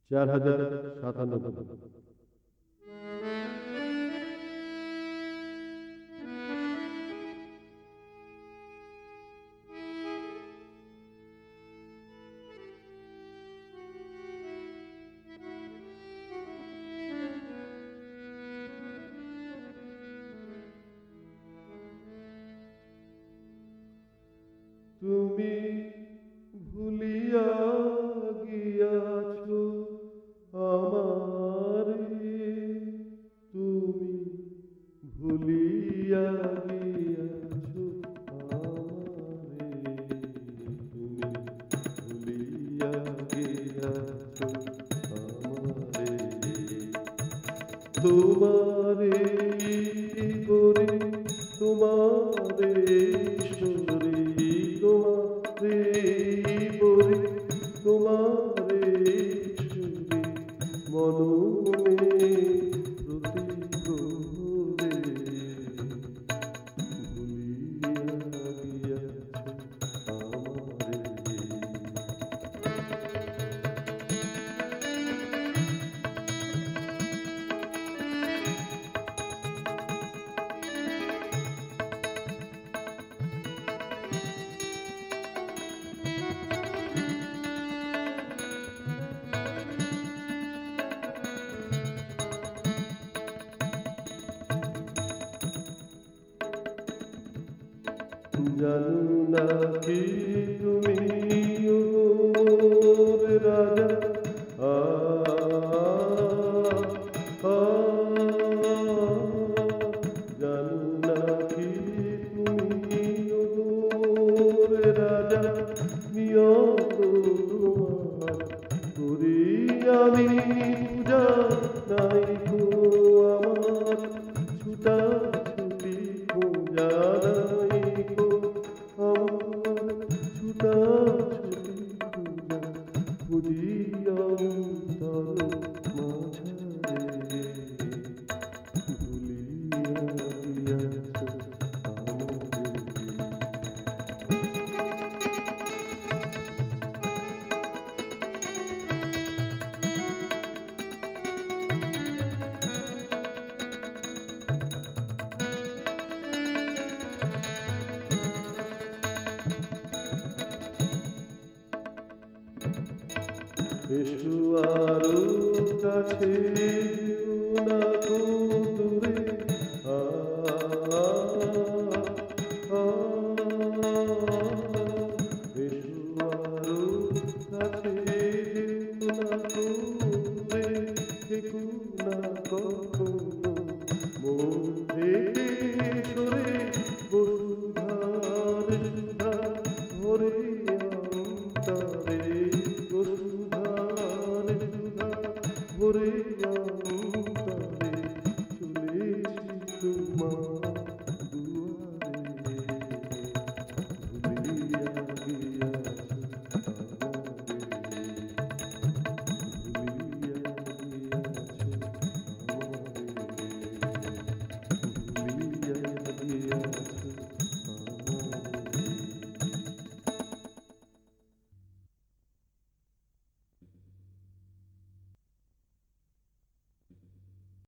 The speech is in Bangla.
4097। তুমি ভুলিয়া গিয়াছো আমারে, তুমি ভুলিয়া গিয়াছো আমারে, তুমি ভুলিয়া গিয়াছো আমারে, তোমারে করে তোমারে সরে, তোমারে বলে তোমারে ছুরি মনমনে প্রতি প্রহরে ভুলিয়া গিয়াছো আমারে। জানো না কি তুমি ওর রাজা, জানো না কি তুমি ওর রাজা, নিয়ত তোমার করি আমি পূজা, নাই গো আমার ছুটা ছুটি পূজা, নাই গো আমার ছুটা ছুটি পূজা, বুঝিয়া অন্তর মাঝারে ভুলিয়া গিয়াছো এসো আরো কাছে না গো দূরে, এসো আরো কাছে না গো দূরে, থেকো না কখনো মন থেকে সরে, বসুধার সুধা ভরে অন্তরে, বসুধার সুধা ভরে অন্তরে চলেছি তোমার